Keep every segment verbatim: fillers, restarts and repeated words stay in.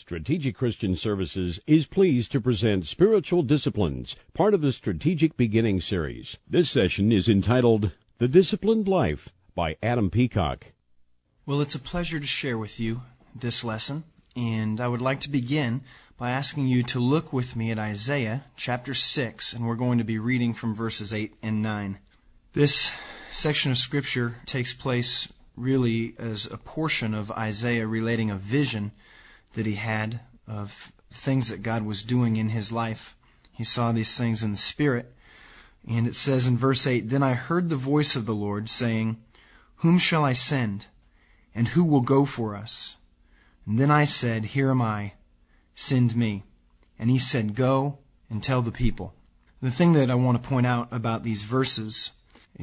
Strategic Christian Services is pleased to present Spiritual Disciplines, part of the Strategic Beginning series. This session is entitled The Disciplined Life by Adam Peacock. Well, it's a pleasure to share with you this lesson, and I would like to begin by asking you to look with me at Isaiah chapter six, and we're going to be reading from verses eight and nine. This section of Scripture takes place really as a portion of Isaiah relating a vision that he had of things that God was doing in his life. He saw these things in the Spirit, and it says in verse eight, "Then I heard the voice of the Lord saying, Whom shall I send, and who will go for us? And then I said, Here am I, send me. And he said, Go and tell the people." The thing that I want to point out about these verses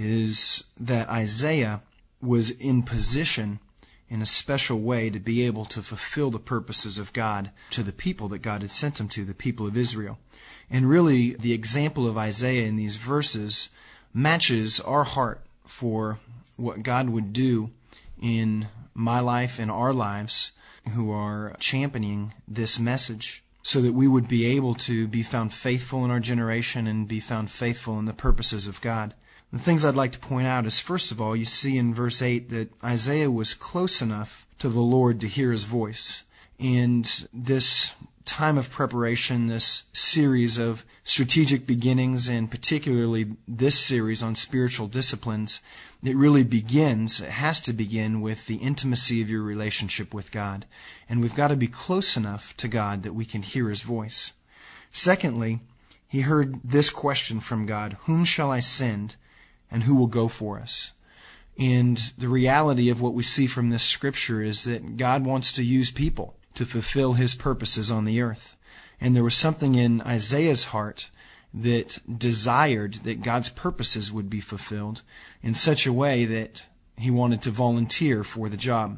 is that Isaiah was in position in a special way to be able to fulfill the purposes of God to the people that God had sent him to, the people of Israel. And really, the example of Isaiah in these verses matches our heart for what God would do in my life and our lives who are championing this message, so that we would be able to be found faithful in our generation and be found faithful in the purposes of God. The things I'd like to point out is, first of all, you see in verse eight that Isaiah was close enough to the Lord to hear his voice. And this time of preparation, this series of strategic beginnings, and particularly this series on spiritual disciplines, it really begins, it has to begin with the intimacy of your relationship with God. And we've got to be close enough to God that we can hear his voice. Secondly, he heard this question from God, "Whom shall I send, and who will go for us?" And the reality of what we see from this scripture is that God wants to use people to fulfill his purposes on the earth. And there was something in Isaiah's heart that desired that God's purposes would be fulfilled in such a way that he wanted to volunteer for the job.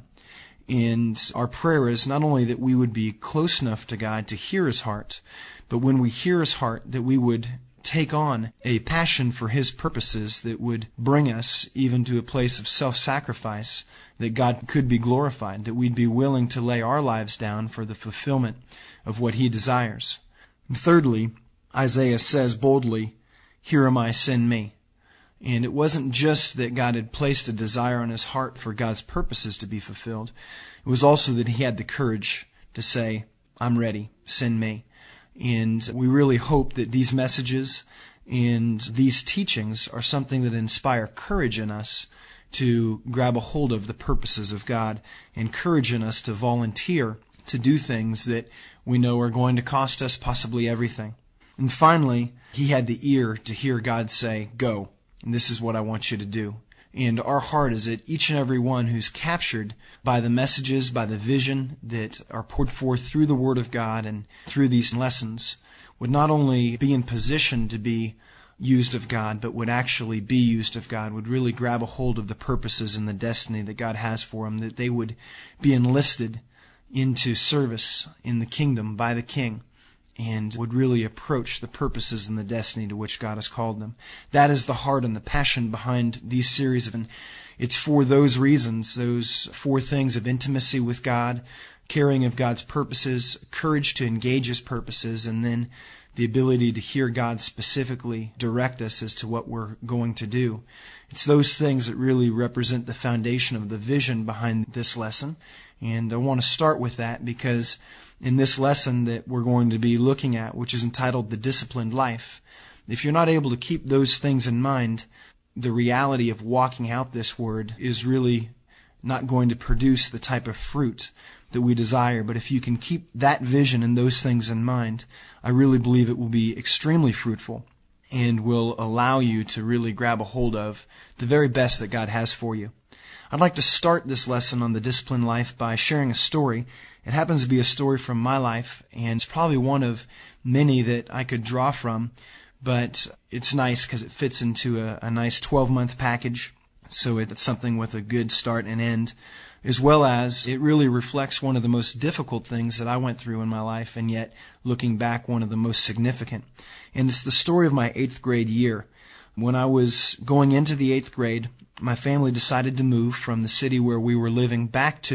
And our prayer is not only that we would be close enough to God to hear his heart, but when we hear his heart, that we would take on a passion for his purposes that would bring us even to a place of self-sacrifice, that God could be glorified, that we'd be willing to lay our lives down for the fulfillment of what he desires. And thirdly, Isaiah says boldly, "Here am I, send me." And it wasn't just that God had placed a desire on his heart for God's purposes to be fulfilled. It was also that he had the courage to say, "I'm ready, send me." And we really hope that these messages and these teachings are something that inspire courage in us to grab a hold of the purposes of God, and courage in us to volunteer to do things that we know are going to cost us possibly everything. And finally, he had the ear to hear God say, "Go, and this is what I want you to do." And our heart is that each and every one who's captured by the messages, by the vision that are poured forth through the Word of God and through these lessons would not only be in position to be used of God, but would actually be used of God, would really grab a hold of the purposes and the destiny that God has for them, that they would be enlisted into service in the kingdom by the King, and would really approach the purposes and the destiny to which God has called them. That is the heart and the passion behind these series. And it's for those reasons, those four things of intimacy with God, caring of God's purposes, courage to engage his purposes, and then the ability to hear God specifically direct us as to what we're going to do. It's those things that really represent the foundation of the vision behind this lesson. And I want to start with that because in this lesson that we're going to be looking at, which is entitled The Disciplined Life, if you're not able to keep those things in mind, the reality of walking out this word is really not going to produce the type of fruit that we desire. But if you can keep that vision and those things in mind, I really believe it will be extremely fruitful and will allow you to really grab a hold of the very best that God has for you. I'd like to start this lesson on the disciplined life by sharing a story. It happens to be a story from my life, and it's probably one of many that I could draw from, but it's nice because it fits into a, a nice twelve-month package, so it's something with a good start and end, as well as it really reflects one of the most difficult things that I went through in my life, and yet, looking back, one of the most significant. And it's the story of my eighth grade year. When I was going into the eighth grade, my family decided to move from the city where we were living back to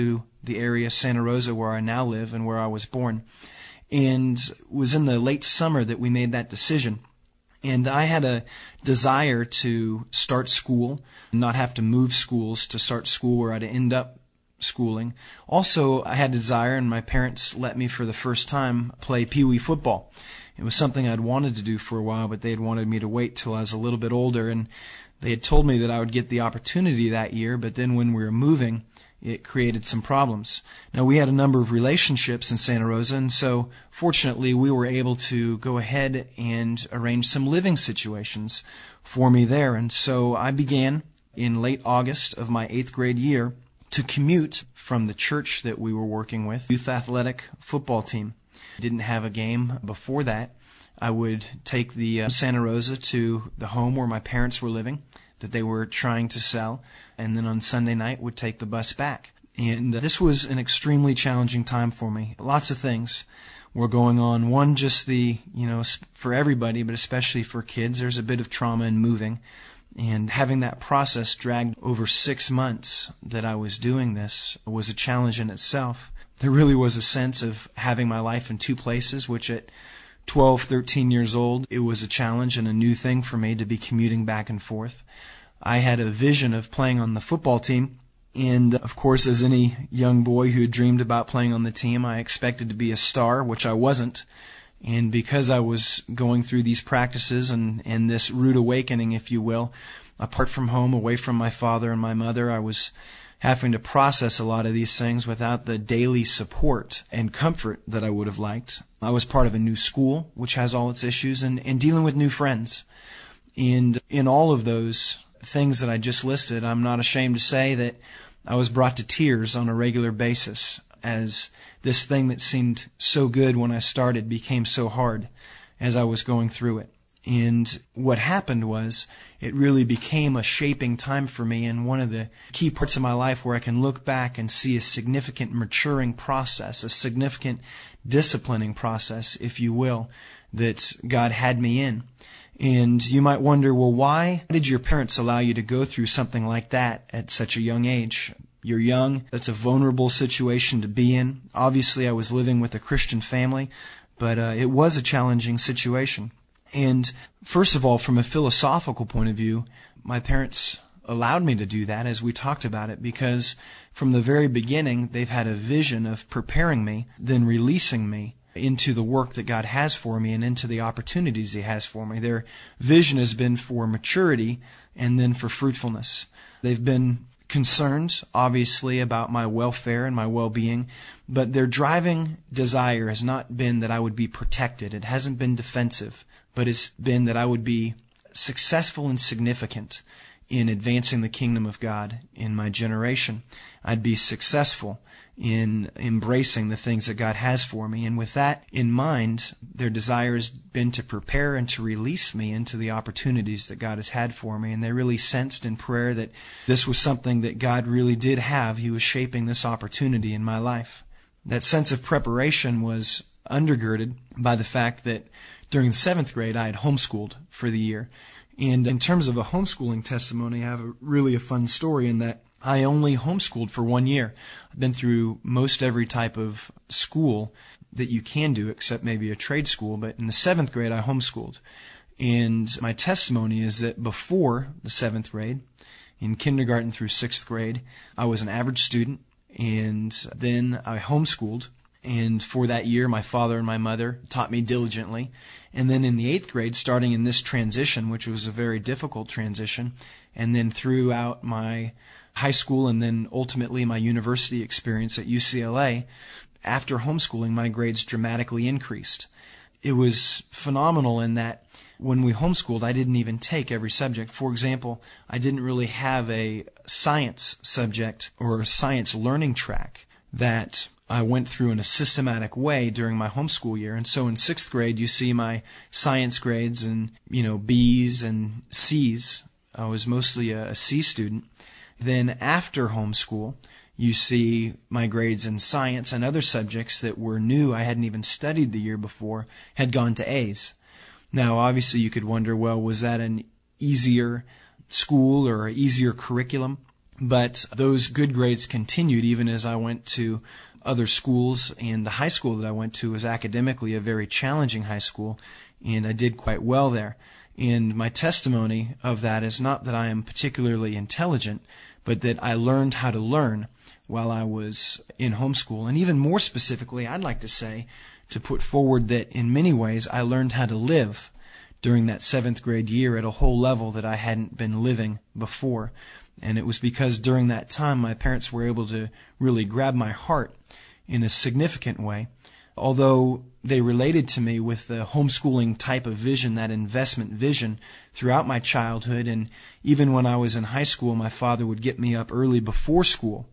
the area, Santa Rosa, where I now live and where I was born. And it was in the late summer that we made that decision. And I had a desire to start school, not have to move schools to start school where I'd end up schooling. Also, I had a desire, and my parents let me for the first time play Pee Wee football. It was something I'd wanted to do for a while, but they had wanted me to wait till I was a little bit older, and they had told me that I would get the opportunity that year, but then when we were moving, it created some problems. Now, we had a number of relationships in Santa Rosa, and so fortunately we were able to go ahead and arrange some living situations for me there. And so I began in late August of my eighth grade year to commute from the church that we were working with, youth athletic football team. I didn't have a game before that. I would take the uh, Santa Rosa to the home where my parents were living that they were trying to sell, and then on Sunday night would take the bus back. And uh, this was an extremely challenging time for me. Lots of things were going on. One, just the, you know, for everybody, but especially for kids, there's a bit of trauma in moving. And having that process dragged over six months that I was doing this was a challenge in itself. There really was a sense of having my life in two places, which at twelve, thirteen years old, it was a challenge and a new thing for me to be commuting back and forth. I had a vision of playing on the football team, and of course, as any young boy who had dreamed about playing on the team, I expected to be a star, which I wasn't. And because I was going through these practices and, and this rude awakening, if you will, apart from home, away from my father and my mother, I was having to process a lot of these things without the daily support and comfort that I would have liked. I was part of a new school, which has all its issues, and, and dealing with new friends. And in all of those things that I just listed, I'm not ashamed to say that I was brought to tears on a regular basis as this thing that seemed so good when I started became so hard as I was going through it. And what happened was it really became a shaping time for me, and one of the key parts of my life where I can look back and see a significant maturing process, a significant disciplining process, if you will, that God had me in. And you might wonder, well, why did your parents allow you to go through something like that at such a young age? You're young. That's a vulnerable situation to be in. Obviously, I was living with a Christian family, but uh, it was a challenging situation. And first of all, from a philosophical point of view, my parents allowed me to do that, as we talked about it, because from the very beginning, they've had a vision of preparing me, then releasing me into the work that God has for me and into the opportunities He has for me. Their vision has been for maturity and then for fruitfulness. They've been concerned, obviously, about my welfare and my well-being, but their driving desire has not been that I would be protected. It hasn't been defensive, but it's been that I would be successful and significant in advancing the kingdom of God in my generation. I'd be successful in embracing the things that God has for me. And with that in mind, their desire has been to prepare and to release me into the opportunities that God has had for me. And they really sensed in prayer that this was something that God really did have. He was shaping this opportunity in my life. That sense of preparation was undergirded by the fact that during the seventh grade, I had homeschooled for the year. And in terms of a homeschooling testimony, I have a, really a fun story in that I only homeschooled for one year. I've been through most every type of school that you can do, except maybe a trade school. But in the seventh grade, I homeschooled. And my testimony is that before the seventh grade, in kindergarten through sixth grade, I was an average student. And then I homeschooled. And for that year, my father and my mother taught me diligently. And then in the eighth grade, starting in this transition, which was a very difficult transition, and then throughout my high school and then ultimately my university experience at U C L A, after homeschooling, my grades dramatically increased. It was phenomenal in that when we homeschooled, I didn't even take every subject. For example, I didn't really have a science subject or a science learning track that I went through in a systematic way during my homeschool year. And so in sixth grade, you see my science grades and, you know, B's and C's. I was mostly a, a C student. Then after homeschool, you see my grades in science and other subjects that were new, I hadn't even studied the year before, had gone to A's. Now, obviously, you could wonder, well, was that an easier school or an easier curriculum? But those good grades continued even as I went to other schools, and the high school that I went to was academically a very challenging high school, and I did quite well there. And my testimony of that is not that I am particularly intelligent, but that I learned how to learn while I was in homeschool. And even more specifically, I'd like to say, to put forward that in many ways I learned how to live during that seventh grade year at a whole level that I hadn't been living before. And it was because during that time my parents were able to really grab my heart in a significant way. Although they related to me with the homeschooling type of vision, that investment vision, throughout my childhood. And even when I was in high school, my father would get me up early before school,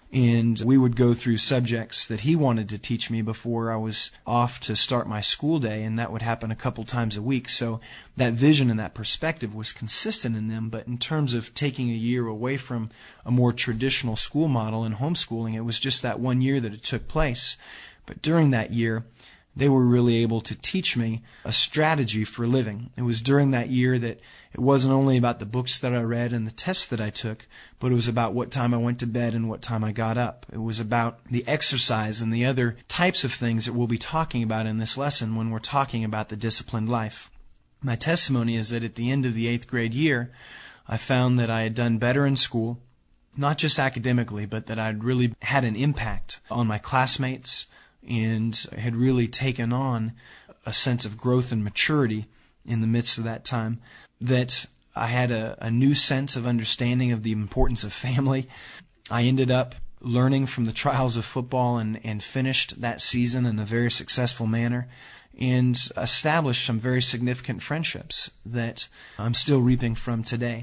and we would go through subjects that he wanted to teach me before I was off to start my school day, and that would happen a couple times a week. So that vision and that perspective was consistent in them, but in terms of taking a year away from a more traditional school model and homeschooling, it was just that one year that it took place. But during that year, they were really able to teach me a strategy for living. It was during that year that it wasn't only about the books that I read and the tests that I took, but it was about what time I went to bed and what time I got up. It was about the exercise and the other types of things that we'll be talking about in this lesson when we're talking about the disciplined life. My testimony is that at the end of the eighth grade year, I found that I had done better in school, not just academically, but that I'd really had an impact on my classmates, and had really taken on a sense of growth and maturity in the midst of that time, that I had a, a new sense of understanding of the importance of family. I ended up learning from the trials of football and, and finished that season in a very successful manner, and established some very significant friendships that I'm still reaping from today.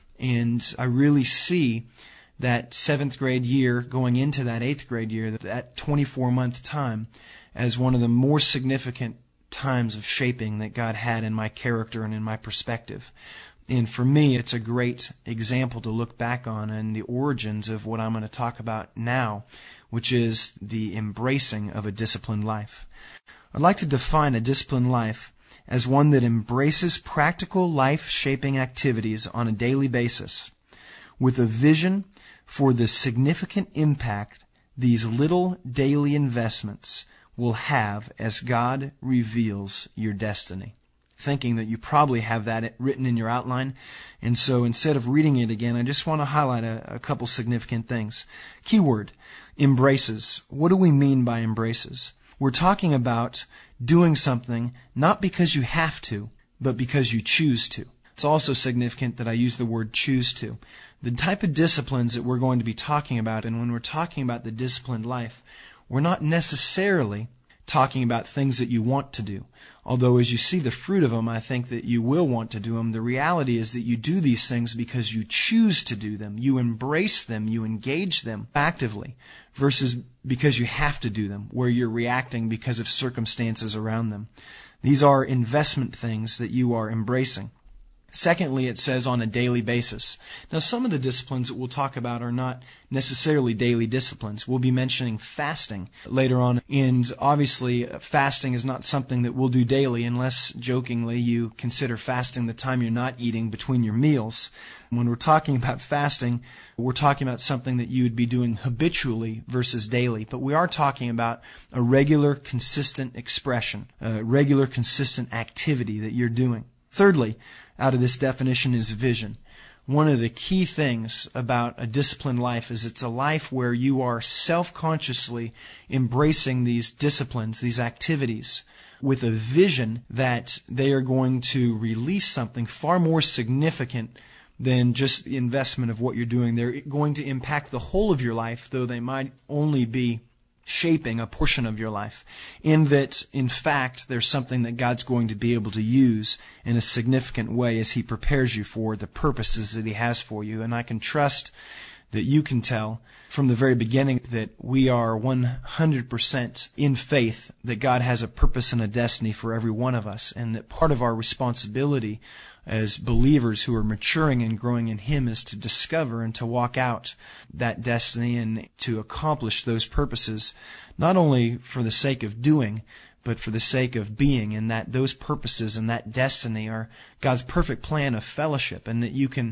And I really see that seventh grade year going into that eighth grade year, that twenty-four month time, as one of the more significant times of shaping that God had in my character and in my perspective. And for me, it's a great example to look back on and the origins of what I'm going to talk about now, which is the embracing of a disciplined life. I'd like to define a disciplined life as one that embraces practical life-shaping activities on a daily basis, with a vision for the significant impact these little daily investments will have as God reveals your destiny. Thinking that you probably have that written in your outline, and so instead of reading it again, I just want to highlight a, a couple significant things. Keyword, embraces. What do we mean by embraces? We're talking about doing something not because you have to, but because you choose to. It's also significant that I use the word choose to. The type of disciplines that we're going to be talking about, and when we're talking about the disciplined life, we're not necessarily talking about things that you want to do. Although as you see the fruit of them, I think that you will want to do them. The reality is that you do these things because you choose to do them. You embrace them. You engage them actively versus because you have to do them, where you're reacting because of circumstances around them. These are investment things that you are embracing. Secondly, it says on a daily basis. Now, some of the disciplines that we'll talk about are not necessarily daily disciplines. We'll be mentioning fasting later on, and obviously fasting is not something that we'll do daily unless, jokingly, you consider fasting the time you're not eating between your meals. When we're talking about fasting, we're talking about something that you would be doing habitually versus daily. But we are talking about a regular, consistent expression, a regular, consistent activity that you're doing. Thirdly, out of this definition is vision. One of the key things about a disciplined life is it's a life where you are self-consciously embracing these disciplines, these activities, with a vision that they are going to release something far more significant than just the investment of what you're doing. They're going to impact the whole of your life, though they might only be shaping a portion of your life, in that, in fact, there's something that God's going to be able to use in a significant way as He prepares you for the purposes that He has for you. And I can trust that you can tell from the very beginning that we are one hundred percent in faith that God has a purpose and a destiny for every one of us, and that part of our responsibility as believers who are maturing and growing in Him is to discover and to walk out that destiny and to accomplish those purposes, not only for the sake of doing, but for the sake of being, and that those purposes and that destiny are God's perfect plan of fellowship, and that you can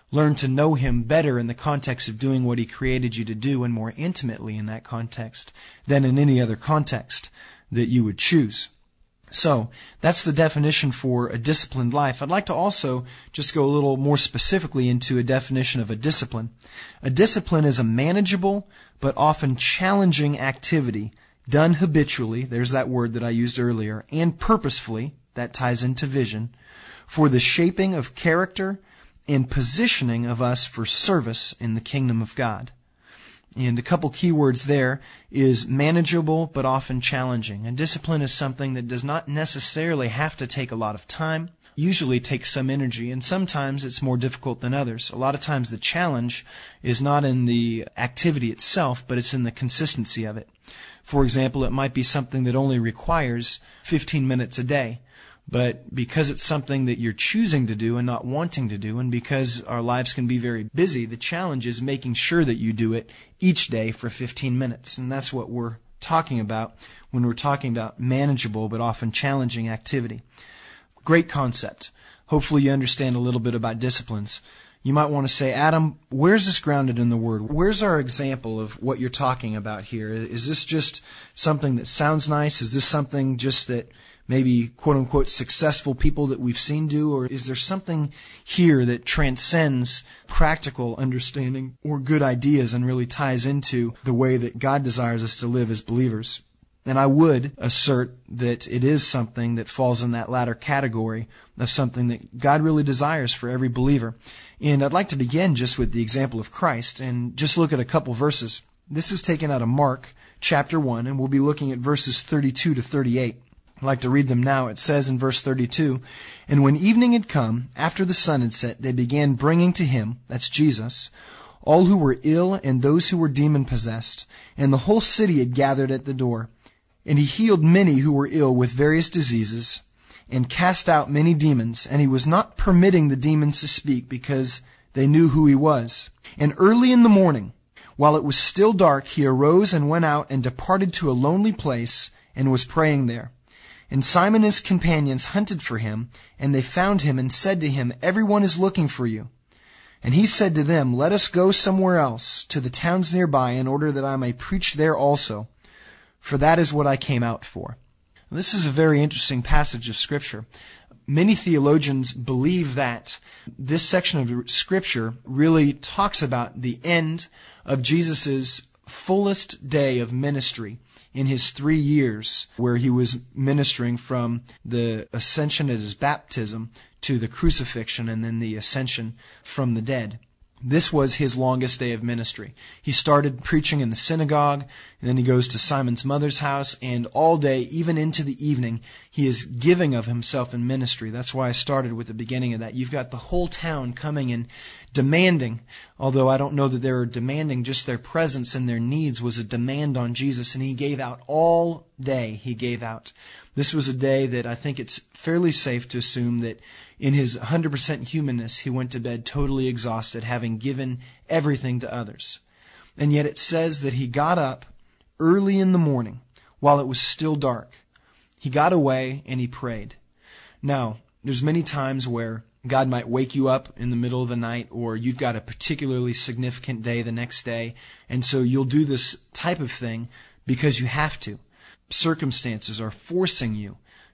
learn to know Him better in the context of doing what He created you to do, and more intimately in that context than in any other context that you would choose. So, that's the definition for a disciplined life. I'd like to also just go a little more specifically into a definition of a discipline. A discipline is a manageable but often challenging activity done habitually, there's that word that I used earlier, and purposefully, that ties into vision, for the shaping of character and positioning of us for service in the kingdom of God. And a couple key words there is manageable but often challenging. And discipline is something that does not necessarily have to take a lot of time, usually takes some energy, and sometimes it's more difficult than others. A lot of times the challenge is not in the activity itself, but it's in the consistency of it. For example, it might be something that only requires fifteen minutes a day. But because it's something that you're choosing to do and not wanting to do, and because our lives can be very busy, the challenge is making sure that you do it each day for fifteen minutes. And that's what we're talking about when we're talking about manageable but often challenging activity. Great concept. Hopefully you understand a little bit about disciplines. You might want to say, Adam, where's this grounded in the Word? Where's our example of what you're talking about here? Is this just something that sounds nice? Is this something just that maybe quote-unquote successful people that we've seen do? Or is there something here that transcends practical understanding or good ideas and really ties into the way that God desires us to live as believers? And I would assert that it is something that falls in that latter category of something that God really desires for every believer. And I'd like to begin just with the example of Christ and just look at a couple verses. This is taken out of Mark chapter one, and we'll be looking at verses thirty-two to thirty-eight. I'd like to read them now. It says in verse thirty-two, "And when evening had come, after the sun had set, they began bringing to him," that's Jesus, "all who were ill and those who were demon-possessed, and the whole city had gathered at the door. And he healed many who were ill with various diseases, and cast out many demons, and he was not permitting the demons to speak, because they knew who he was. And early in the morning, while it was still dark, he arose and went out and departed to a lonely place, and was praying there. And Simon and his companions hunted for him, and they found him, and said to him, 'Everyone is looking for you.' And he said to them, 'Let us go somewhere else, to the towns nearby, in order that I may preach there also. For that is what I came out for.'" This is a very interesting passage of Scripture. Many theologians believe that this section of Scripture really talks about the end of Jesus' fullest day of ministry in his three years, where he was ministering from the ascension at his baptism to the crucifixion and then the ascension from the dead. This was his longest day of ministry. He started preaching in the synagogue, and then he goes to Simon's mother's house, and all day, even into the evening, he is giving of himself in ministry. That's why I started with the beginning of that. You've got the whole town coming and demanding, although I don't know that they were demanding, just their presence and their needs was a demand on Jesus, and he gave out all day. He gave out. This was a day that I think it's fairly safe to assume that in his one hundred percent humanness, he went to bed totally exhausted, having given everything to others. And yet it says that he got up early in the morning while it was still dark. He got away and he prayed. Now, there's many times where God might wake you up in the middle of the night, or you've got a particularly significant day the next day, and so you'll do this type of thing because you have to. Circumstances are forcing you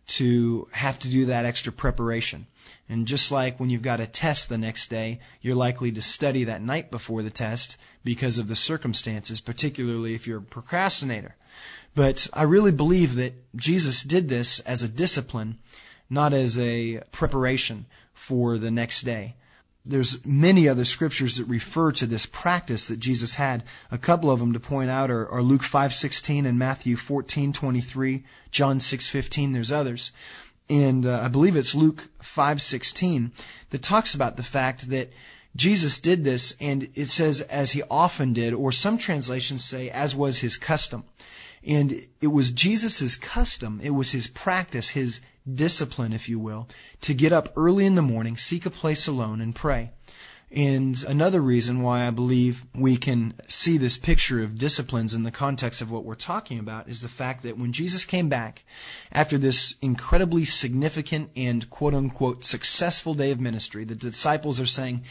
to have to do that extra preparation. And just like when you've got a test the next day, you're likely to study that night before the test because of the circumstances, particularly if you're a procrastinator. But I really believe that Jesus did this as a discipline, not as a preparation for the next day. There's many other scriptures that refer to this practice that Jesus had. A couple of them to point out are, are Luke five sixteen and Matthew fourteen twenty-three, John six fifteen. There's others. And uh, I believe it's Luke five sixteen that talks about the fact that Jesus did this, and it says as he often did, or some translations say as was his custom. And it was Jesus' custom, it was his practice, his discipline, if you will, to get up early in the morning, seek a place alone, and pray. And another reason why I believe we can see this picture of disciplines in the context of what we're talking about is the fact that when Jesus came back after this incredibly significant and quote-unquote successful day of ministry, the disciples are saying,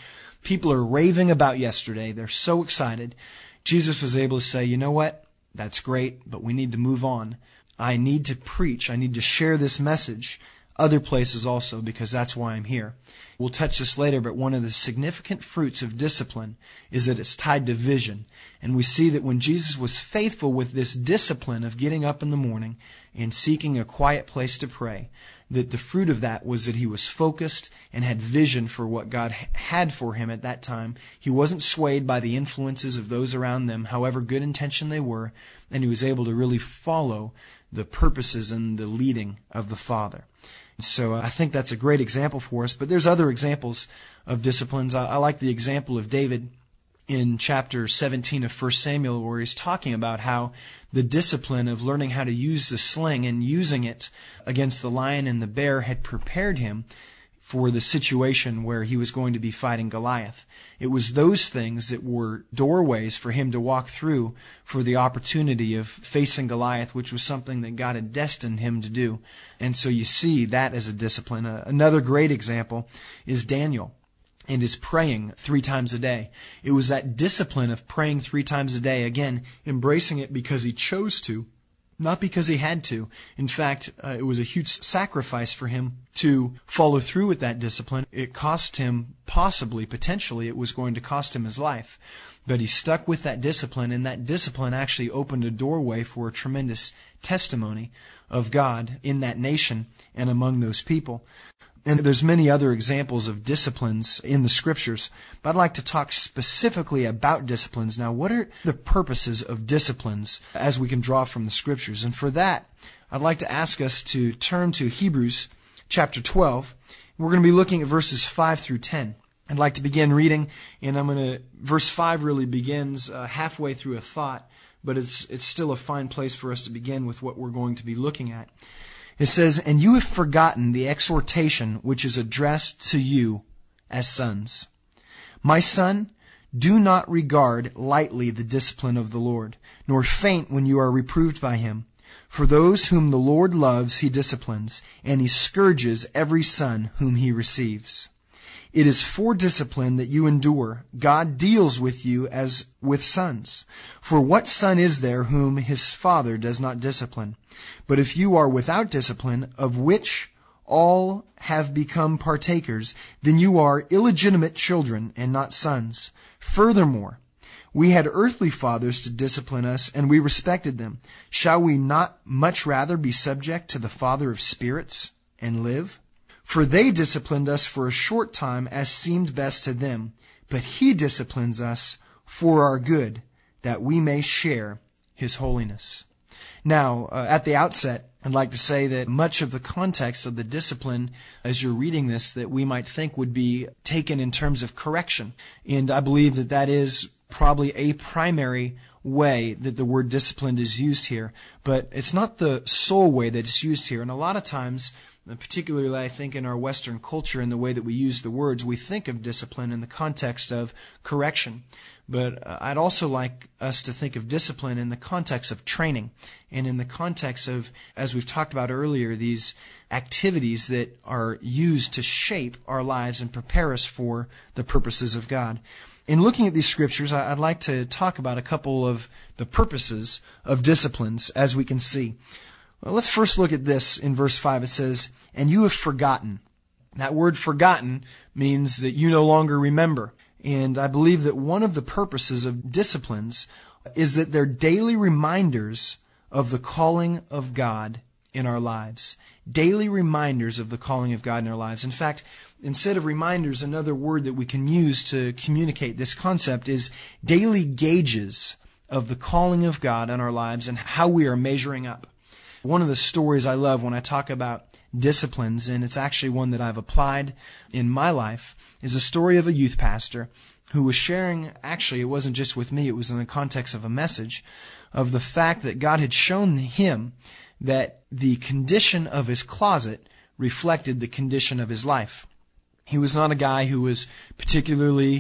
people are raving about yesterday. They're so excited. Jesus was able to say, you know what? That's great, but we need to move on. I need to preach. I need to share this message other places also, because that's why I'm here. We'll touch this later, but one of the significant fruits of discipline is that it's tied to vision. And we see that when Jesus was faithful with this discipline of getting up in the morning and seeking a quiet place to pray, that the fruit of that was that he was focused and had vision for what God had for him at that time. He wasn't swayed by the influences of those around them, however good intention they were, and he was able to really follow the purposes and the leading of the Father. So I think that's a great example for us. But there's other examples of disciplines. I, I like the example of David in chapter seventeen of First Samuel, where he's talking about how the discipline of learning how to use the sling and using it against the lion and the bear had prepared him for the situation where he was going to be fighting Goliath. It was those things that were doorways for him to walk through for the opportunity of facing Goliath, which was something that God had destined him to do. And so you see that as a discipline. Uh, another great example is Daniel and his praying three times a day. It was that discipline of praying three times a day, again, embracing it because he chose to, not because he had to. In fact, uh, it was a huge sacrifice for him to follow through with that discipline. It cost him, possibly, potentially, it was going to cost him his life. But he stuck with that discipline, and that discipline actually opened a doorway for a tremendous testimony of God in that nation and among those people. And there's many other examples of disciplines in the Scriptures. But I'd like to talk specifically about disciplines. Now, what are the purposes of disciplines as we can draw from the Scriptures? And for that, I'd like to ask us to turn to Hebrews chapter twelve. We're going to be looking at verses five through ten. I'd like to begin reading, and I'm going to, verse five really begins uh, halfway through a thought, but it's it's still a fine place for us to begin with what we're going to be looking at. It says, "And you have forgotten the exhortation which is addressed to you as sons. My son, do not regard lightly the discipline of the Lord, nor faint when you are reproved by him. For those whom the Lord loves he disciplines, and he scourges every son whom he receives. It is for discipline that you endure. God deals with you as with sons. For what son is there whom his father does not discipline? But if you are without discipline, of which all have become partakers, then you are illegitimate children and not sons. Furthermore, we had earthly fathers to discipline us, and we respected them. Shall we not much rather be subject to the Father of spirits and live? For they disciplined us for a short time as seemed best to them, but he disciplines us for our good, that we may share his holiness." Now, uh, at the outset, I'd like to say that much of the context of the discipline, as you're reading this, that we might think would be taken in terms of correction. And I believe that that is probably a primary way that the word disciplined is used here. But it's not the sole way that it's used here. And a lot of times, particularly I think in our Western culture and the way that we use the words, we think of discipline in the context of correction. But uh, I'd also like us to think of discipline in the context of training and in the context of, as we've talked about earlier, these activities that are used to shape our lives and prepare us for the purposes of God. In looking at these scriptures, I'd like to talk about a couple of the purposes of disciplines as we can see. Well, let's first look at this in verse five. It says, "And you have forgotten." That word forgotten means that you no longer remember. And I believe that one of the purposes of disciplines is that they're daily reminders of the calling of God in our lives. Daily reminders of the calling of God in our lives. In fact, instead of reminders, another word that we can use to communicate this concept is daily gauges of the calling of God in our lives and how we are measuring up. One of the stories I love when I talk about disciplines, and it's actually one that I've applied in my life, is a story of a youth pastor who was sharing, actually it wasn't just with me, it was in the context of a message, of the fact that God had shown him that the condition of his closet reflected the condition of his life. He was not a guy who was particularly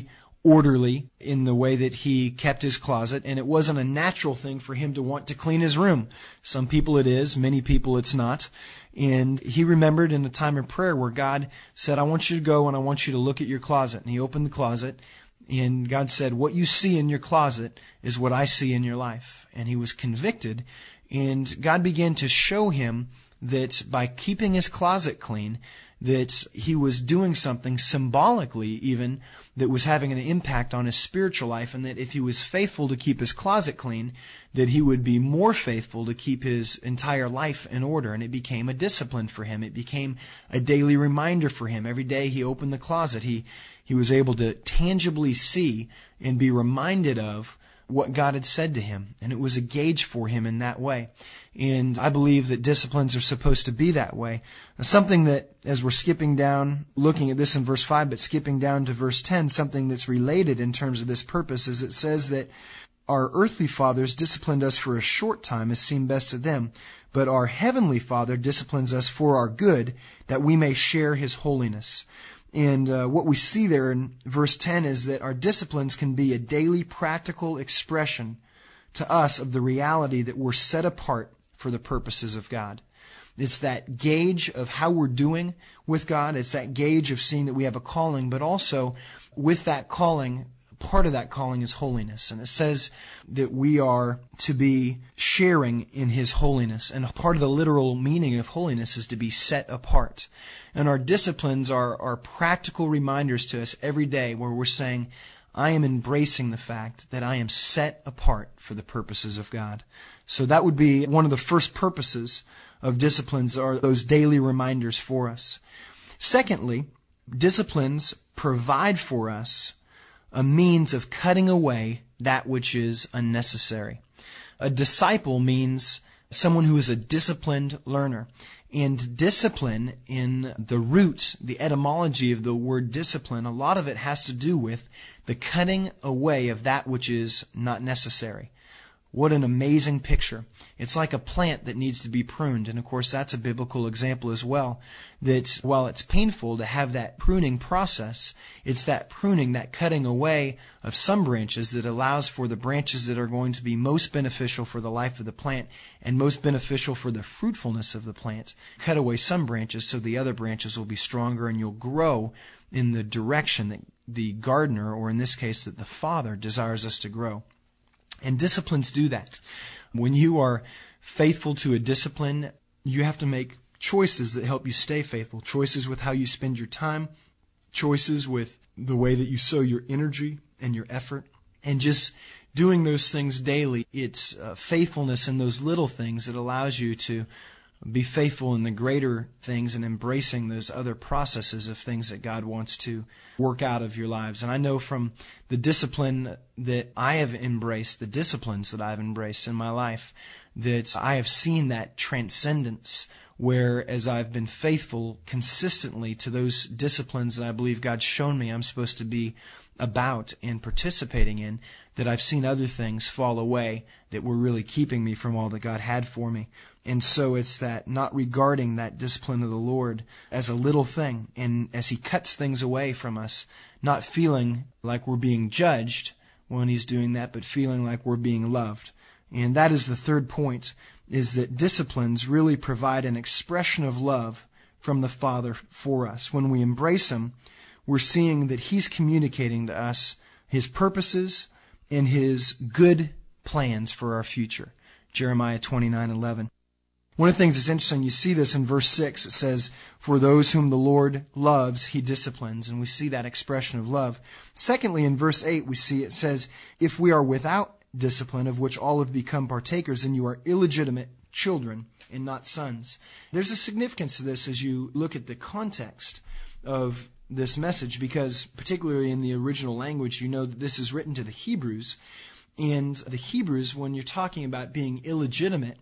orderly in the way that he kept his closet, and it wasn't a natural thing for him to want to clean his room. Some people it is, many people it's not. And he remembered in a time of prayer where God said, I want you to go and I want you to look at your closet. And he opened the closet, and God said, what you see in your closet is what I see in your life. And he was convicted, and God began to show him that by keeping his closet clean, that he was doing something symbolically even that was having an impact on his spiritual life, and that if he was faithful to keep his closet clean, that he would be more faithful to keep his entire life in order. And it became a discipline for him. It became a daily reminder for him. Every day he opened the closet, he, he was able to tangibly see and be reminded of what God had said to him. And it was a gauge for him in that way. And I believe that disciplines are supposed to be that way. Something that, as we're skipping down, looking at this in verse five, but skipping down to verse ten, something that's related in terms of this purpose is it says that our earthly fathers disciplined us for a short time as seemed best to them, but our heavenly Father disciplines us for our good, that we may share his holiness. And uh, what we see there in verse ten is that our disciplines can be a daily practical expression to us of the reality that we're set apart for the purposes of God. It's that gauge of how we're doing with God. It's that gauge of seeing that we have a calling, but also with that calling, part of that calling is holiness. And it says that we are to be sharing in his holiness. And part of the literal meaning of holiness is to be set apart. And our disciplines are, are practical reminders to us every day where we're saying, I am embracing the fact that I am set apart for the purposes of God. So that would be one of the first purposes of disciplines, are those daily reminders for us. Secondly, disciplines provide for us a means of cutting away that which is unnecessary. A disciple means someone who is a disciplined learner. And discipline, in the root, the etymology of the word discipline, a lot of it has to do with the cutting away of that which is not necessary. What an amazing picture. It's like a plant that needs to be pruned. And of course, that's a biblical example as well. That while it's painful to have that pruning process, it's that pruning, that cutting away of some branches that allows for the branches that are going to be most beneficial for the life of the plant and most beneficial for the fruitfulness of the plant. Cut away some branches so the other branches will be stronger, and you'll grow in the direction that the gardener, or in this case that the Father, desires us to grow. And disciplines do that. When you are faithful to a discipline, you have to make choices that help you stay faithful. Choices with how you spend your time. Choices with the way that you sow your energy and your effort. And just doing those things daily, it's uh, faithfulness in those little things that allows you to be faithful in the greater things and embracing those other processes of things that God wants to work out of your lives. And I know from the discipline that I have embraced, the disciplines that I've embraced in my life, that I have seen that transcendence where, as I've been faithful consistently to those disciplines that I believe God's shown me I'm supposed to be about and participating in, that I've seen other things fall away that were really keeping me from all that God had for me. And so it's that not regarding that discipline of the Lord as a little thing, and as he cuts things away from us, not feeling like we're being judged when he's doing that, but feeling like we're being loved. And that is the third point, is that disciplines really provide an expression of love from the Father for us. When we embrace him, we're seeing that he's communicating to us his purposes and his good plans for our future. Jeremiah twenty-nine eleven. One of the things that's interesting, you see this in verse six. It says, for those whom the Lord loves, he disciplines. And we see that expression of love. Secondly, in verse eight, we see it says, if we are without discipline, of which all have become partakers, then you are illegitimate children and not sons. There's a significance to this as you look at the context of this message, because particularly in the original language, you know that this is written to the Hebrews. And the Hebrews, when you're talking about being illegitimate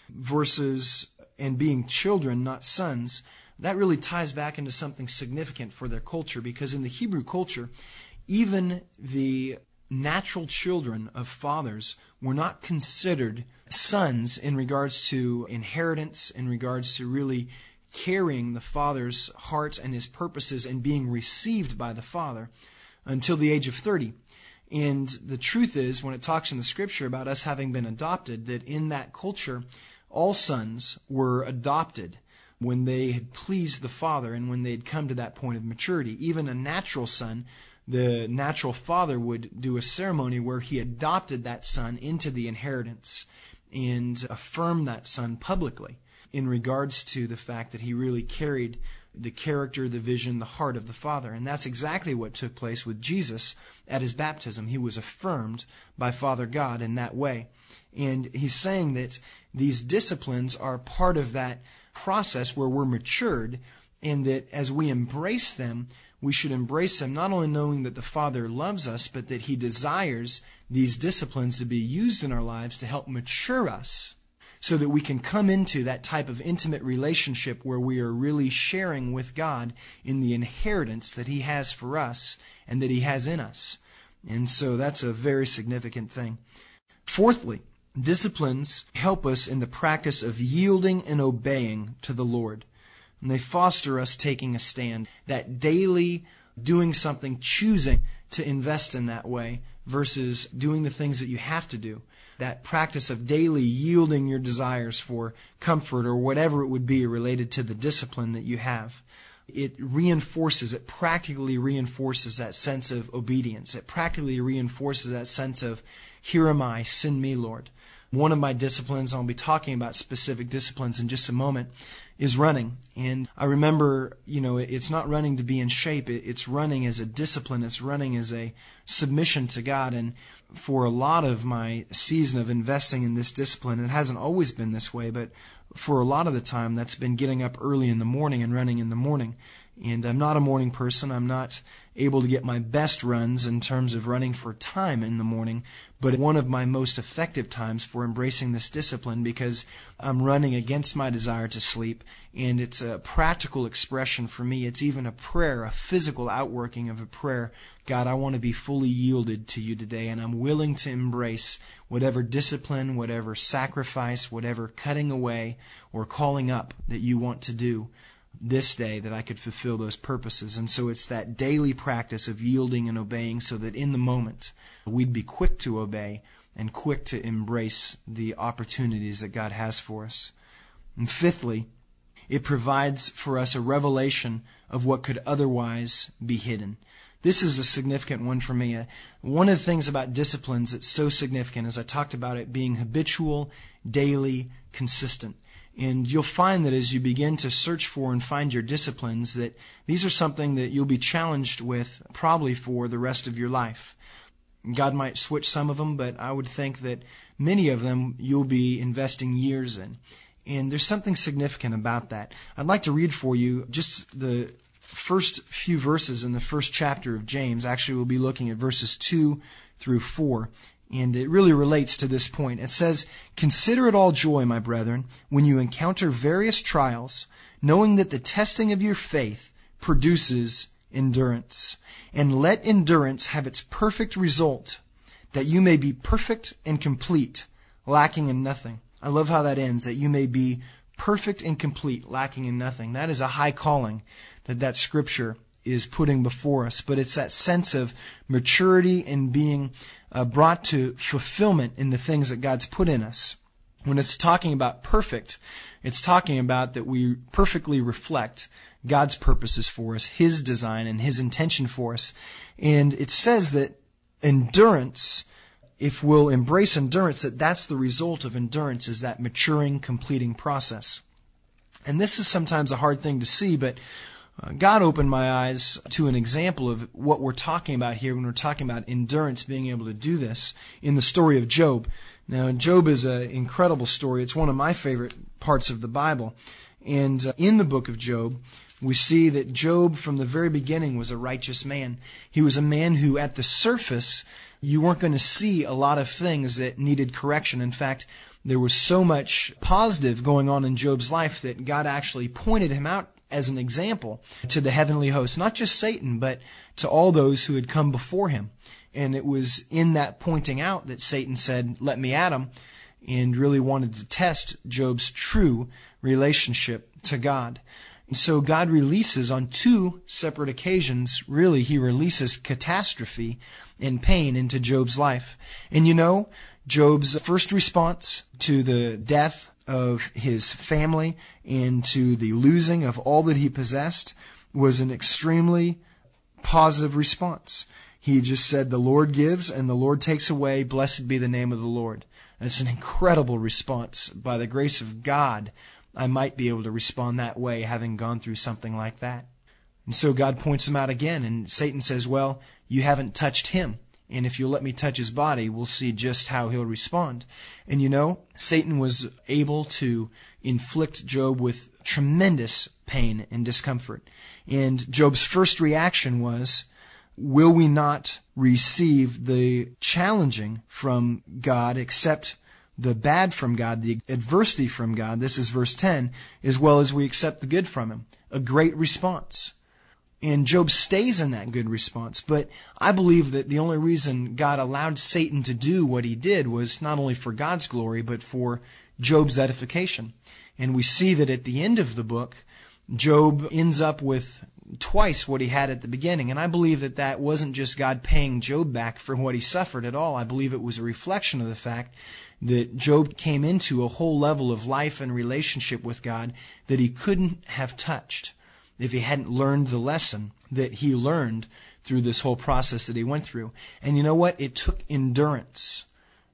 versus and being children, not sons, that really ties back into something significant for their culture, because in the Hebrew culture, even the natural children of fathers were not considered sons in regards to inheritance, in regards to really carrying the Father's heart and his purposes and being received by the Father. until the age of thirty. And the truth is, when it talks in the Scripture about us having been adopted, that in that culture, all sons were adopted when they had pleased the father and when they had come to that point of maturity. Even a natural son, the natural father would do a ceremony where he adopted that son into the inheritance and affirmed that son publicly in regards to the fact that he really carried the character, the vision, the heart of the Father. And that's exactly what took place with Jesus at his baptism. He was affirmed by Father God in that way. And he's saying that these disciplines are part of that process where we're matured, and that as we embrace them, we should embrace them not only knowing that the Father loves us, but that he desires these disciplines to be used in our lives to help mature us, so that we can come into that type of intimate relationship where we are really sharing with God in the inheritance that he has for us and that he has in us. And so that's a very significant thing. Fourthly, disciplines help us in the practice of yielding and obeying to the Lord. And they foster us taking a stand, that daily doing something, choosing to invest in that way versus doing the things that you have to do. That practice of daily yielding your desires for comfort or whatever it would be related to the discipline that you have. It reinforces, it practically reinforces that sense of obedience. It practically reinforces that sense of, here am I, send me, Lord. One of my disciplines, I'll be talking about specific disciplines in just a moment, is running. And I remember, you know, it's not running to be in shape. It's running as a discipline. It's running as a submission to God. And for a lot of my season of investing in this discipline, it hasn't always been this way, but for a lot of the time, that's been getting up early in the morning and running in the morning. And I'm not a morning person. I'm not able to get my best runs in terms of running for time in the morning, but one of my most effective times for embracing this discipline, because I'm running against my desire to sleep, and it's a practical expression for me. It's even a prayer, a physical outworking of a prayer. God, I want to be fully yielded to you today, and I'm willing to embrace whatever discipline, whatever sacrifice, whatever cutting away or calling up that you want to do this day, that I could fulfill those purposes. And so it's that daily practice of yielding and obeying, so that in the moment we'd be quick to obey and quick to embrace the opportunities that God has for us. And fifthly, it provides for us a revelation of what could otherwise be hidden. This is a significant one for me. Uh, one of the things about disciplines that's so significant, as I talked about it being habitual, daily, consistent. And you'll find that as you begin to search for and find your disciplines, that these are something that you'll be challenged with probably for the rest of your life. God might switch some of them, but I would think that many of them you'll be investing years in. And there's something significant about that. I'd like to read for you just the first few verses in the first chapter of James. Actually, we'll be looking at verses two through four. And it really relates to this point. It says, "Consider it all joy, my brethren, when you encounter various trials, knowing that the testing of your faith produces endurance. And let endurance have its perfect result, that you may be perfect and complete, lacking in nothing." I love how that ends, that you may be perfect and complete, lacking in nothing. That is a high calling that that scripture is putting before us. But it's that sense of maturity and being uh, brought to fulfillment in the things that God's put in us. When it's talking about perfect, it's talking about that we perfectly reflect God's purposes for us, His design and His intention for us. And it says that endurance, if we'll embrace endurance, that that's the result of endurance, is that maturing, completing process. And this is sometimes a hard thing to see, but Uh, God opened my eyes to an example of what we're talking about here when we're talking about endurance, being able to do this in the story of Job. Now, Job is an incredible story. It's one of my favorite parts of the Bible. And uh, in the book of Job, we see that Job from the very beginning was a righteous man. He was a man who at the surface, you weren't going to see a lot of things that needed correction. In fact, there was so much positive going on in Job's life that God actually pointed him out as an example to the heavenly host, not just Satan, but to all those who had come before him. And it was in that pointing out that Satan said, "Let me at him," and really wanted to test Job's true relationship to God. And so God releases on two separate occasions, really, he releases catastrophe and pain into Job's life. And you know, Job's first response to the death of his family and to the losing of all that he possessed was an extremely positive response. He just said, the Lord gives and the Lord takes away. Blessed be the name of the Lord. And it's an incredible response. By the grace of God, I might be able to respond that way, having gone through something like that. And so God points him out again, and Satan says, well, you haven't touched him. And if you'll let me touch his body, we'll see just how he'll respond. And you know, Satan was able to inflict Job with tremendous pain and discomfort. And Job's first reaction was, will we not receive the challenging from God, accept the bad from God, the adversity from God, this is verse ten, as well as we accept the good from him? A great response. And Job stays in that good response. But I believe that the only reason God allowed Satan to do what he did was not only for God's glory, but for Job's edification. And we see that at the end of the book, Job ends up with twice what he had at the beginning. And I believe that that wasn't just God paying Job back for what he suffered at all. I believe it was a reflection of the fact that Job came into a whole level of life and relationship with God that he couldn't have touched if he hadn't learned the lesson that he learned through this whole process that he went through. And you know what? It took endurance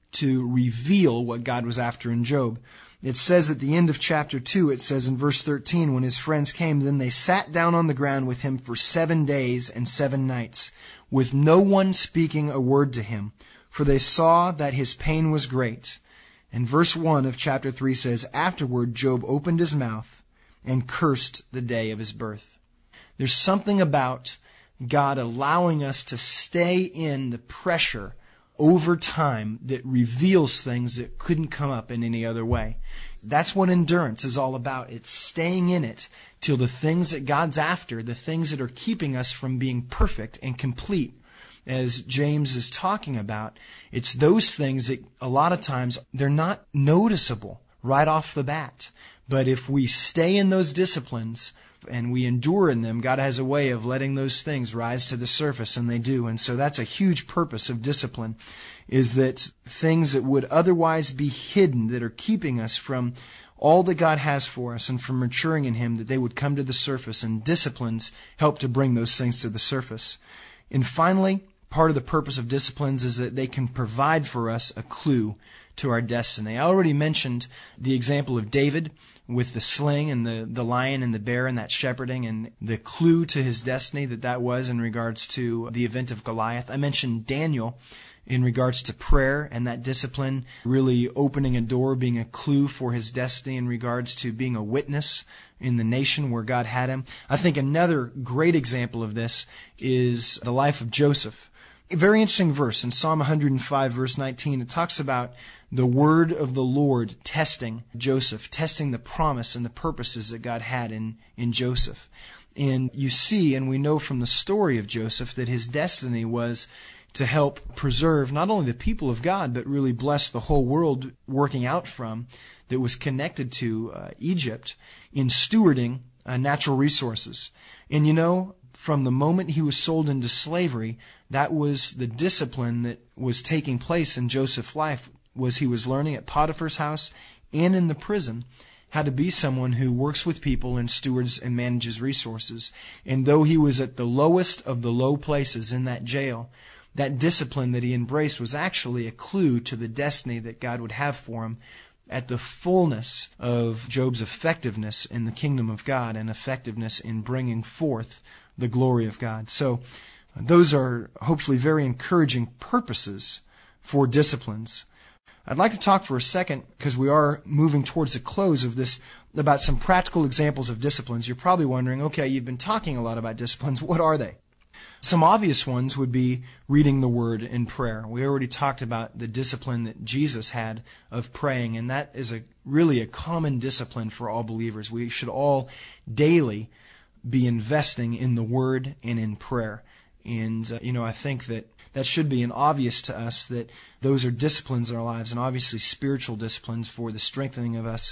to reveal what God was after in Job. It says at the end of chapter two, it says in verse thirteen, when his friends came, then they sat down on the ground with him for seven days and seven nights, with no one speaking a word to him, for they saw that his pain was great. And verse one of chapter three says, afterward Job opened his mouth and cursed the day of his birth. There's something about God allowing us to stay in the pressure over time that reveals things that couldn't come up in any other way. That's what endurance is all about. It's staying in it till the things that God's after, the things that are keeping us from being perfect and complete, as James is talking about, it's those things that a lot of times they're not noticeable right off the bat. But if we stay in those disciplines and we endure in them, God has a way of letting those things rise to the surface, and they do. And so that's a huge purpose of discipline, is that things that would otherwise be hidden, that are keeping us from all that God has for us and from maturing in Him, that they would come to the surface, and disciplines help to bring those things to the surface. And finally, part of the purpose of disciplines is that they can provide for us a clue to our destiny. I already mentioned the example of David with the sling and the, the lion and the bear and that shepherding and the clue to his destiny that that was in regards to the event of Goliath. I mentioned Daniel in regards to prayer and that discipline really opening a door, being a clue for his destiny in regards to being a witness in the nation where God had him. I think another great example of this is the life of Joseph. A very interesting verse in Psalm one hundred five, verse nineteen. It talks about the word of the Lord testing Joseph, testing the promise and the purposes that God had in, in Joseph. And you see, and we know from the story of Joseph, that his destiny was to help preserve not only the people of God, but really bless the whole world working out from, that was connected to uh, Egypt, in stewarding uh, natural resources. And you know, from the moment he was sold into slavery, that was the discipline that was taking place in Joseph's life, was he was learning at Potiphar's house and in the prison how to be someone who works with people and stewards and manages resources. And though he was at the lowest of the low places in that jail, that discipline that he embraced was actually a clue to the destiny that God would have for him at the fullness of Job's effectiveness in the kingdom of God and effectiveness in bringing forth the glory of God. So those are hopefully very encouraging purposes for disciplines. I'd like to talk for a second, because we are moving towards the close of this, about some practical examples of disciplines. You're probably wondering, okay, you've been talking a lot about disciplines. What are they? Some obvious ones would be reading the Word in prayer. We already talked about the discipline that Jesus had of praying, and that is a really a common discipline for all believers. We should all daily be investing in the Word and in prayer. And, uh, you know, I think that that should be an obvious to us that those are disciplines in our lives, and obviously spiritual disciplines for the strengthening of us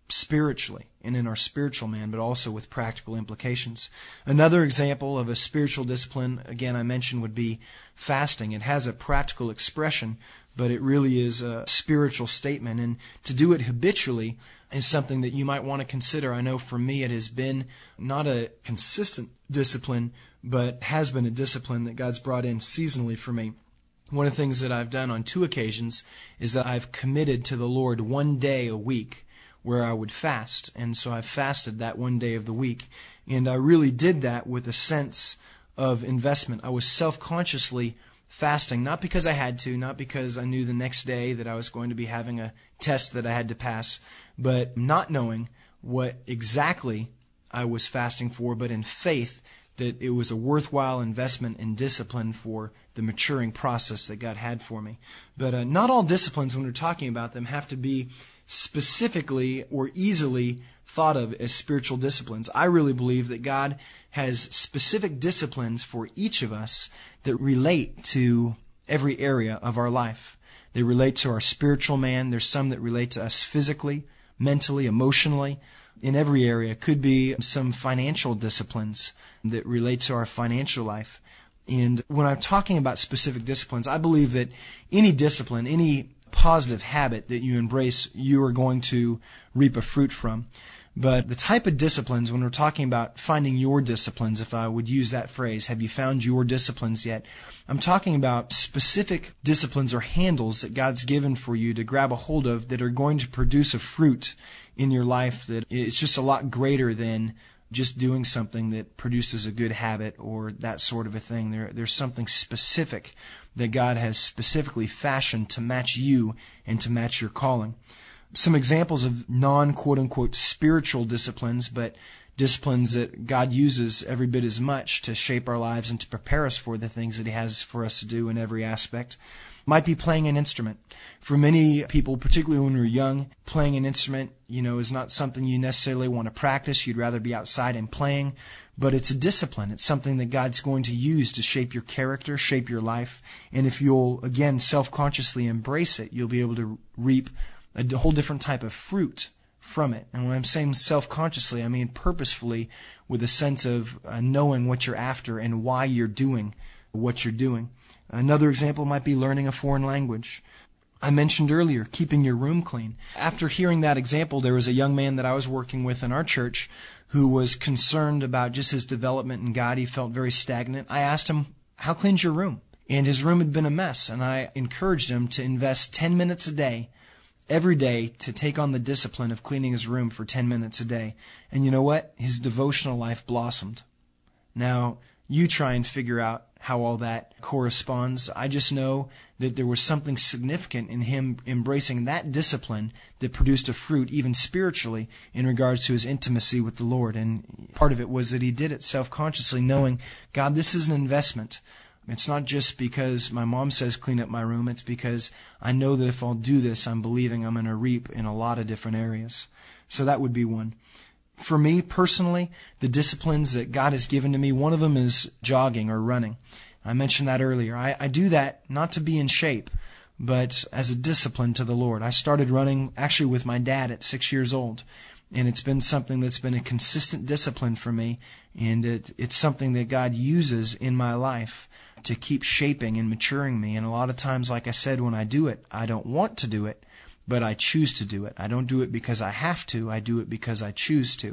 spiritually and in our spiritual man, but also with practical implications. Another example of a spiritual discipline, again, I mentioned, would be fasting. It has a practical expression, but it really is a spiritual statement. And to do it habitually is something that you might want to consider. I know for me it has been not a consistent discipline, but has been a discipline that God's brought in seasonally for me. One of the things that I've done on two occasions is that I've committed to the Lord one day a week where I would fast. And so I've fasted that one day of the week. And I really did that with a sense of investment. I was self-consciously fasting, not because I had to, not because I knew the next day that I was going to be having a test that I had to pass, but not knowing what exactly I was fasting for, but in faith that it was a worthwhile investment in discipline for the maturing process that God had for me. But uh, not all disciplines, when we're talking about them, have to be specifically or easily thought of as spiritual disciplines. I really believe that God has specific disciplines for each of us that relate to every area of our life. They relate to our spiritual man. There's some that relate to us physically, mentally, emotionally, in every area. It could be some financial disciplines that relate to our financial life. And when I'm talking about specific disciplines, I believe that any discipline, any positive habit that you embrace, you are going to reap a fruit from. But the type of disciplines, when we're talking about finding your disciplines, if I would use that phrase, have you found your disciplines yet? I'm talking about specific disciplines or handles that God's given for you to grab a hold of that are going to produce a fruit in your life that it's just a lot greater than just doing something that produces a good habit or that sort of a thing. There, there's something specific that God has specifically fashioned to match you and to match your calling. Some examples of non-quote-unquote spiritual disciplines, but disciplines that God uses every bit as much to shape our lives and to prepare us for the things that He has for us to do in every aspect, might be playing an instrument. For many people, particularly when we're young, playing an instrument, you know, is not something you necessarily want to practice. You'd rather be outside and playing, but it's a discipline. It's something that God's going to use to shape your character, shape your life, and if you'll, again, self-consciously embrace it, you'll be able to reap a whole different type of fruit from it. And when I'm saying self-consciously, I mean purposefully, with a sense of uh, knowing what you're after and why you're doing what you're doing. Another example might be learning a foreign language. I mentioned earlier, keeping your room clean. After hearing that example, there was a young man that I was working with in our church who was concerned about just his development in God. He felt very stagnant. I asked him, how clean's your room? And his room had been a mess. And I encouraged him to invest ten minutes a day every day to take on the discipline of cleaning his room for ten minutes a day. And you know what? His devotional life blossomed. Now, you try and figure out how all that corresponds. I just know that there was something significant in him embracing that discipline that produced a fruit, even spiritually, in regards to his intimacy with the Lord. And part of it was that he did it self-consciously, knowing, God, this is an investment. It's not just because my mom says clean up my room. It's because I know that if I'll do this, I'm believing I'm going to reap in a lot of different areas. So that would be one. For me, personally, the disciplines that God has given to me, one of them is jogging or running. I mentioned that earlier. I, I do that not to be in shape, but as a discipline to the Lord. I started running actually with my dad at six years old, and it's been something that's been a consistent discipline for me, and it, it's something that God uses in my life to keep shaping and maturing me. And a lot of times, like I said, when I do it, I don't want to do it, but I choose to do it. I don't do it because I have to. I do it because I choose to.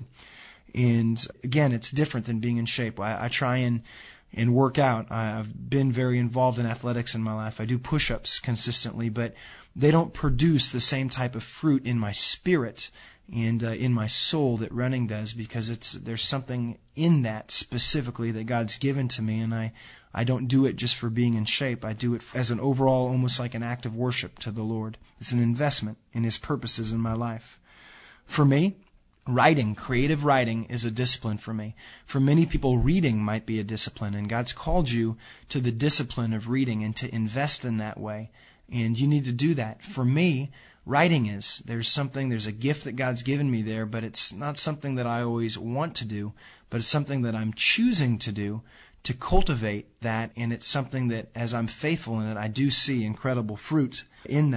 And again, it's different than being in shape. I, I try and, and work out. I, I've been very involved in athletics in my life. I do push-ups consistently, but they don't produce the same type of fruit in my spirit and uh, in my soul that running does, because it's there's something in that specifically that God's given to me, and I I don't do it just for being in shape. I do it as an overall, almost like an act of worship to the Lord. It's an investment in His purposes in my life. For me, writing, creative writing is a discipline for me. For many people, reading might be a discipline, and God's called you to the discipline of reading and to invest in that way, and you need to do that. For me, writing is. There's something, there's a gift that God's given me there, but it's not something that I always want to do, but it's something that I'm choosing to do, to cultivate that, and it's something that as I'm faithful in it, I do see incredible fruit in that.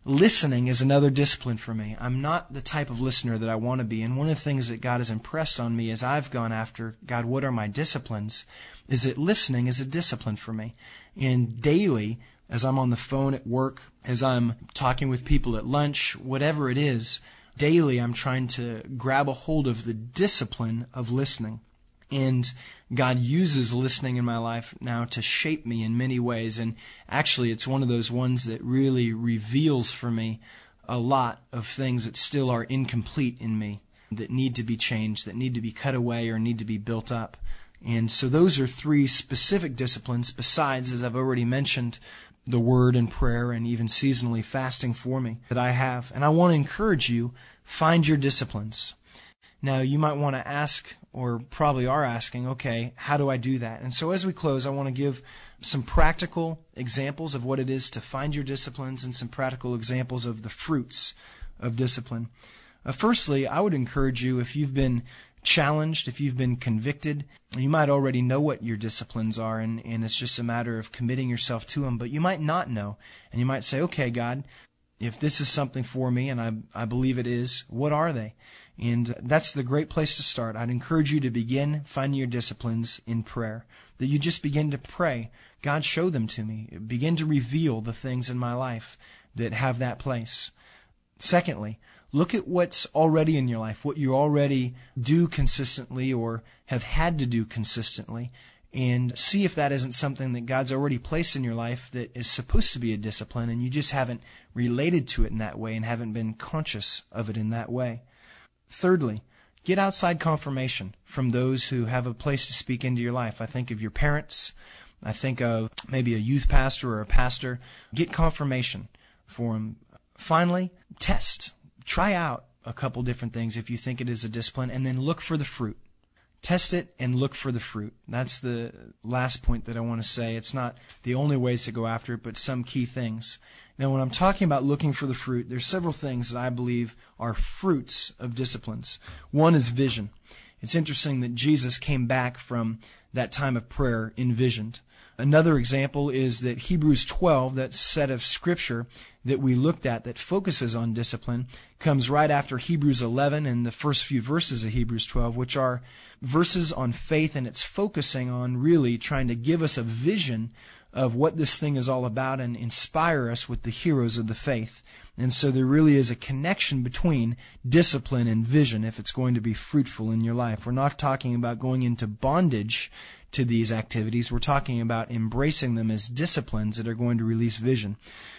listening is another discipline for me. I'm not the type of listener that I want to be. And one of the things that God has impressed on me as I've gone after, God, what are my disciplines, is that listening is a discipline for me. And daily, as I'm on the phone at work, as I'm talking with people at lunch, whatever it is, daily I'm trying to grab a hold of the discipline of listening. And God uses listening in my life now to shape me in many ways. And actually, it's one of those ones that really reveals for me a lot of things that still are incomplete in me, that need to be changed, that need to be cut away or need to be built up. And so those are three specific disciplines besides, as I've already mentioned, the Word and prayer and even seasonally fasting for me that I have. And I want to encourage you, find your disciplines. Now, you might want to ask, or probably are asking, okay, how do I do that? And so as we close, I want to give some practical examples of what it is to find your disciplines and some practical examples of the fruits of discipline. Uh, firstly, I would encourage you, if you've been challenged, if you've been convicted, you might already know what your disciplines are, and, and it's just a matter of committing yourself to them, but you might not know. And you might say, okay, God, if this is something for me, and I, I believe it is, what are they? And that's the great place to start. I'd encourage you to begin finding your disciplines in prayer. That you just begin to pray, God, show them to me. Begin to reveal the things in my life that have that place. Secondly, look at what's already in your life, what you already do consistently or have had to do consistently, and see if that isn't something that God's already placed in your life that is supposed to be a discipline, and you just haven't related to it in that way and haven't been conscious of it in that way. Thirdly, get outside confirmation from those who have a place to speak into your life. I think of your parents. I think of maybe a youth pastor or a pastor. Get confirmation for them. Finally, test. Try out a couple different things if you think it is a discipline, and then look for the fruit. Test it and look for the fruit. That's the last point that I want to say. It's not the only ways to go after it, but some key things. Now, when I'm talking about looking for the fruit, there's several things that I believe are fruits of disciplines. One is vision. It's interesting that Jesus came back from that time of prayer envisioned. Another example is that Hebrews twelve, that set of scripture that we looked at that focuses on discipline, comes right after Hebrews eleven and the first few verses of Hebrews twelve, which are verses on faith, and it's focusing on really trying to give us a vision of what this thing is all about and inspire us with the heroes of the faith. And so there really is a connection between discipline and vision if it's going to be fruitful in your life. We're not talking about going into bondage to these activities. We're talking about embracing them as disciplines that are going to release vision.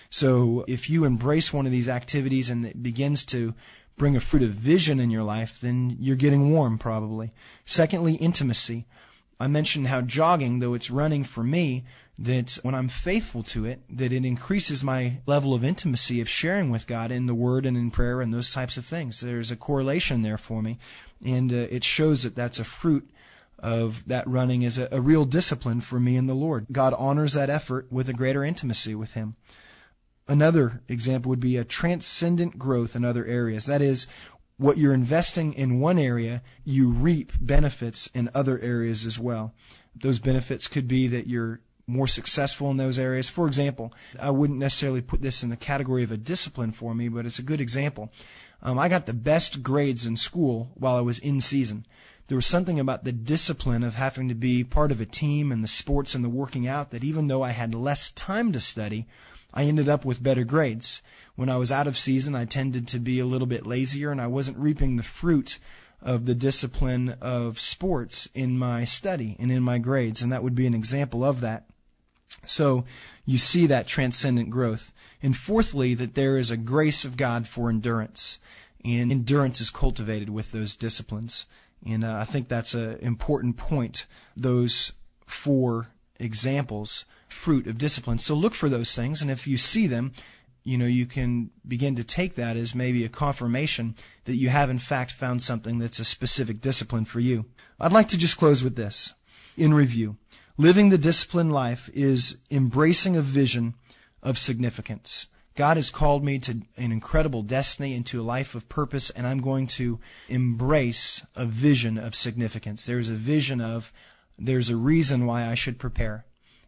So if you embrace one of these activities and it begins to bring a fruit of vision in your life, then you're getting warm probably. Secondly, intimacy. I mentioned how jogging, though it's running for me, that when I'm faithful to it, that it increases my level of intimacy of sharing with God in the Word and in prayer and those types of things. There's a correlation there for me, and uh, it shows that that's a fruit of that running is a, a real discipline for me in the Lord. God honors that effort with a greater intimacy with Him. Another example would be a transcendent growth in other areas. That is, what you're investing in one area, you reap benefits in other areas as well. Those benefits could be that you're more successful in those areas. For example, I wouldn't necessarily put this in the category of a discipline for me, but it's a good example. Um, I got the best grades in school while I was in season. There was something about the discipline of having to be part of a team and the sports and the working out that even though I had less time to study, I ended up with better grades. When I was out of season, I tended to be a little bit lazier, and I wasn't reaping the fruit of the discipline of sports in my study and in my grades, and that would be an example of that. So you see that transcendent growth. And fourthly, that there is a grace of God for endurance, and endurance is cultivated with those disciplines. And uh, I think that's an important point, those four examples, fruit of discipline. So look for those things, and if you see them, you know, you can begin to take that as maybe a confirmation that you have in fact found something that's a specific discipline for you. I'd like to just close with this. In review, living the disciplined life is embracing a vision of significance. God has called me to an incredible destiny, into a life of purpose, and I'm going to embrace a vision of significance. There's a vision of, there's a reason why I should prepare.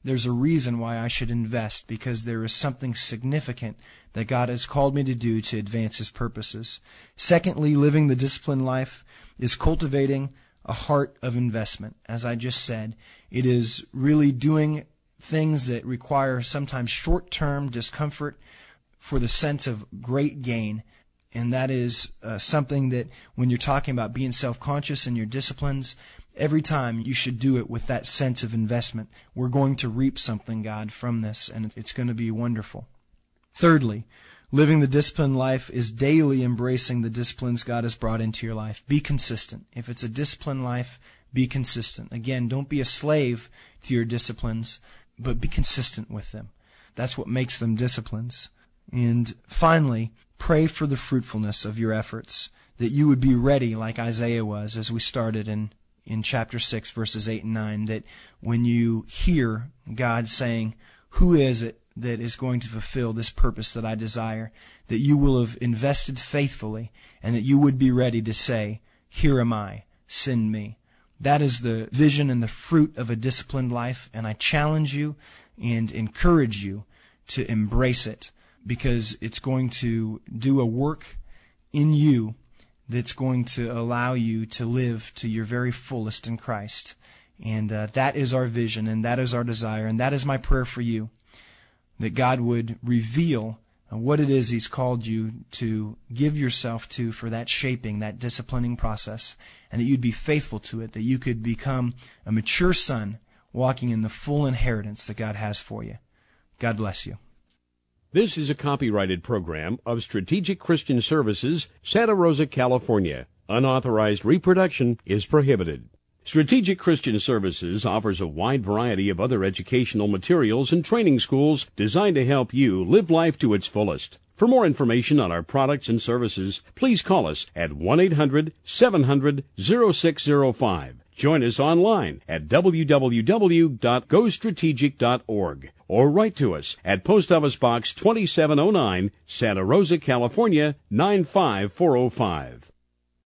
there's a reason why I should invest, because there is something significant that God has called me to do to advance His purposes. Secondly, living the disciplined life is cultivating a heart of investment. As I just said, it is really doing things that require sometimes short-term discomfort for the sense of great gain. And that is uh, something that when you're talking about being self-conscious in your disciplines, every time you should do it with that sense of investment. We're going to reap something, God, from this, and it's going to be wonderful. Thirdly, living the disciplined life is daily embracing the disciplines God has brought into your life. Be consistent. If it's a disciplined life, be consistent. Again, don't be a slave to your disciplines, but be consistent with them. That's what makes them disciplines. And finally, pray for the fruitfulness of your efforts, that you would be ready like Isaiah was as we started in, in chapter six, verses eight and nine, that when you hear God saying, who is it that is going to fulfill this purpose that I desire, that you will have invested faithfully and that you would be ready to say, here am I, send me. That is the vision and the fruit of a disciplined life, and I challenge you and encourage you to embrace it, because it's going to do a work in you that's going to allow you to live to your very fullest in Christ. And uh, that is our vision, and that is our desire, and that is my prayer for you, that God would reveal what it is He's called you to give yourself to for that shaping, that disciplining process, and that you'd be faithful to it, that you could become a mature son walking in the full inheritance that God has for you. God bless you. This is a copyrighted program of Strategic Christian Services, Santa Rosa, California. Unauthorized reproduction is prohibited. Strategic Christian Services offers a wide variety of other educational materials and training schools designed to help you live life to its fullest. For more information on our products and services, please call us at one eight hundred seven hundred oh six oh five. Join us online at w w w dot go strategic dot org or write to us at Post Office Box twenty-seven oh nine, Santa Rosa, California nine five four oh five.